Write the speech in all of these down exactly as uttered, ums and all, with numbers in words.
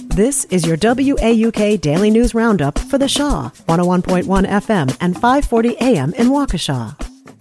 This is your W A U K Daily News Roundup for the Shaw, one oh one point one F M and five forty A M in Waukesha.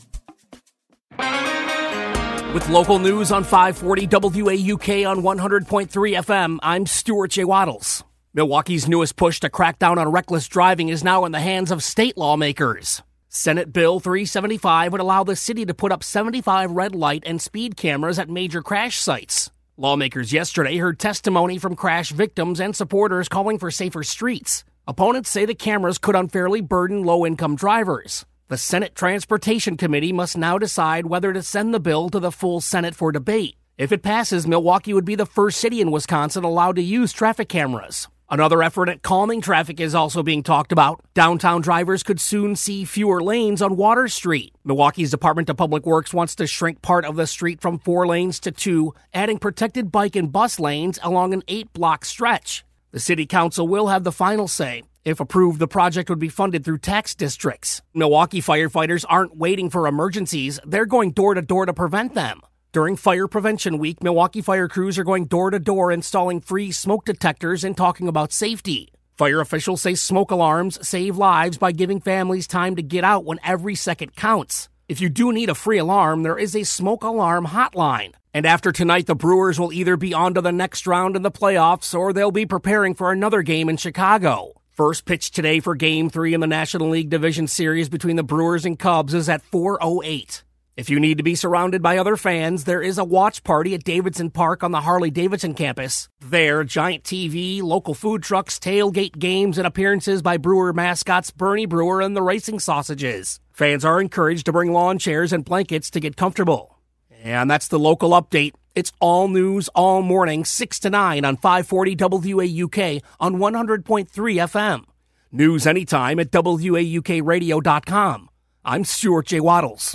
With local news on five forty W A U K on one hundred point three F M, I'm Stuart J. Waddles. Milwaukee's newest push to crack down on reckless driving is now in the hands of state lawmakers. Senate Bill three seventy-five would allow the city to put up seventy-five red light and speed cameras at major crash sites. Lawmakers yesterday heard testimony from crash victims and supporters calling for safer streets. Opponents say the cameras could unfairly burden low-income drivers. The Senate Transportation Committee must now decide whether to send the bill to the full Senate for debate. If it passes, Milwaukee would be the first city in Wisconsin allowed to use traffic cameras. Another effort at calming traffic is also being talked about. Downtown drivers could soon see fewer lanes on Water Street. Milwaukee's Department of Public Works wants to shrink part of the street from four lanes to two, adding protected bike and bus lanes along an eight-block stretch. The City Council will have the final say. If approved, the project would be funded through tax districts. Milwaukee firefighters aren't waiting for emergencies. They're going door to door to prevent them. During Fire Prevention Week, Milwaukee fire crews are going door to door installing free smoke detectors and talking about safety. Fire officials say smoke alarms save lives by giving families time to get out when every second counts. If you do need a free alarm, there is a smoke alarm hotline. And after tonight, the Brewers will either be on to the next round in the playoffs or they'll be preparing for another game in Chicago. First pitch today for Game three in the National League Division Series between the Brewers and Cubs is at four oh eight. If you need to be surrounded by other fans, there is a watch party at Davidson Park on the Harley-Davidson campus. There, giant T V, local food trucks, tailgate games, and appearances by Brewer mascots Bernie Brewer and the Racing Sausages. Fans are encouraged to bring lawn chairs and blankets to get comfortable. And that's the local update. It's all news all morning, six to nine on five forty W A U K on one hundred point three F M. News anytime at W A U K radio dot com. I'm Stuart J. Waddles.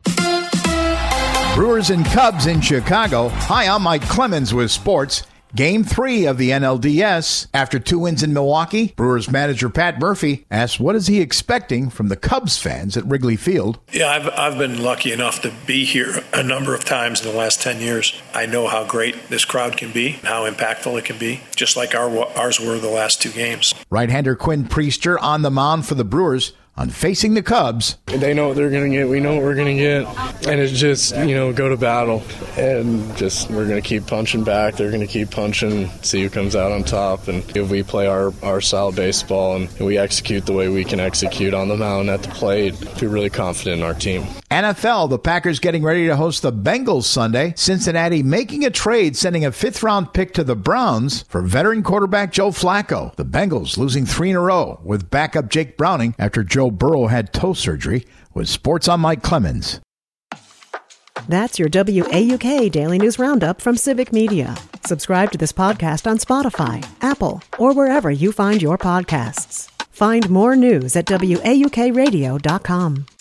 Brewers and Cubs in Chicago. Hi, I'm Mike Clemens with sports. Game three of the N L D S. After two wins in Milwaukee, Brewers manager Pat Murphy asked what is he expecting from the Cubs fans at Wrigley Field. Yeah, I've, I've been lucky enough to be here a number of times in the last ten years. I know how great this crowd can be, how impactful it can be, just like our, ours were the last two games. Right-hander Quinn Priester on the mound for the Brewers. On facing the Cubs. They know what they're going to get. We know what we're going to get. And it's just, you know, go to battle. And just, we're going to keep punching back. They're going to keep punching, see who comes out on top. And if we play our, our style of baseball and we execute the way we can execute on the mound at the plate, we're really confident in our team. N F L, the Packers getting ready to host the Bengals Sunday. Cincinnati making a trade, sending a fifth-round pick to the Browns for veteran quarterback Joe Flacco. The Bengals losing three in a row with backup Jake Browning after Joe Burrow had toe surgery. With sports, I'm Mike Clemens. That's your W A U K Daily News Roundup from Civic Media. Subscribe to this podcast on Spotify, Apple, or wherever you find your podcasts. Find more news at W A U K radio dot com.